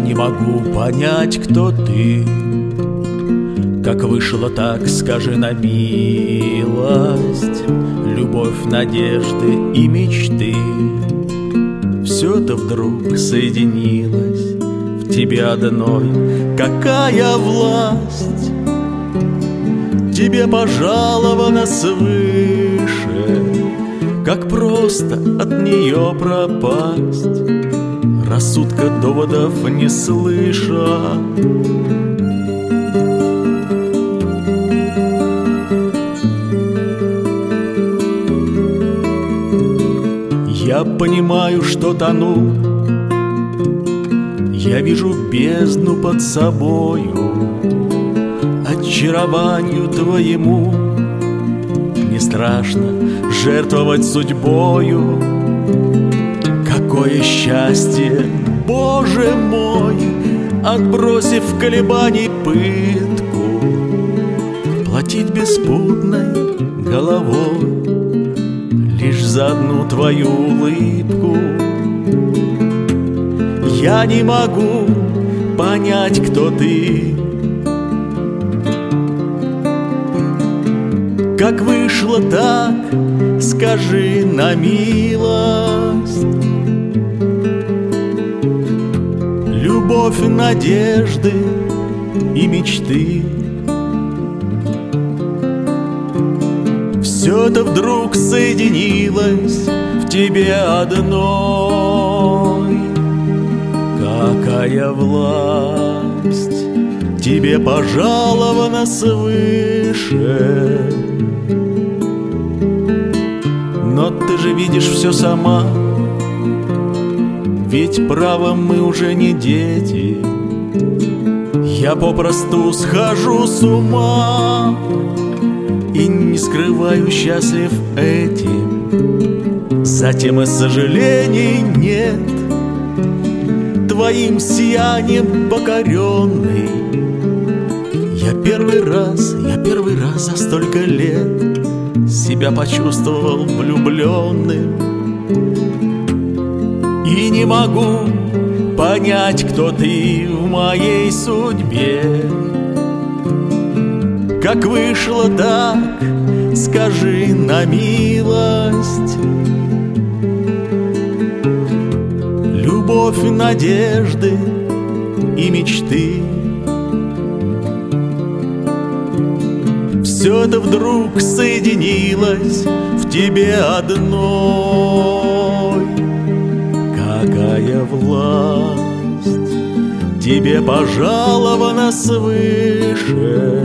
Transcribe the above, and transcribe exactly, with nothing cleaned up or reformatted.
не могу понять, кто ты. Как вышло, так скажи на милость. Любовь, надежды и мечты, все это вдруг соединилось в тебе одной. Какая власть тебе пожалована свыше, как просто от нее пропасть, рассудка доводов не слыша. Я понимаю, что тону, я вижу бездну под собою. Очарованию твоему не страшно жертвовать судьбою. Какое счастье, Боже мой, отбросив колебаний пытку, платить беспутной головой лишь за одну твою улыбку. Я не могу понять, кто ты. Как вышло так, скажи на милость. Любовь, надежды и мечты, все это вдруг соединилось в тебе одной. Какая власть тебе пожалована свыше. Но ты же видишь все сама, ведь правом мы уже не дети. Я попросту схожу с ума и не скрываю, счастлив этим. Затем и сожалений нет, твоим сиянием покоренный. Я первый раз, я первый раз за столько лет себя почувствовал влюбленным. И не могу понять, кто ты в моей судьбе. Как вышло так, скажи на милость. Любовь, надежды и мечты, все это вдруг соединилось в тебе одной. Какая власть тебе пожалована свыше.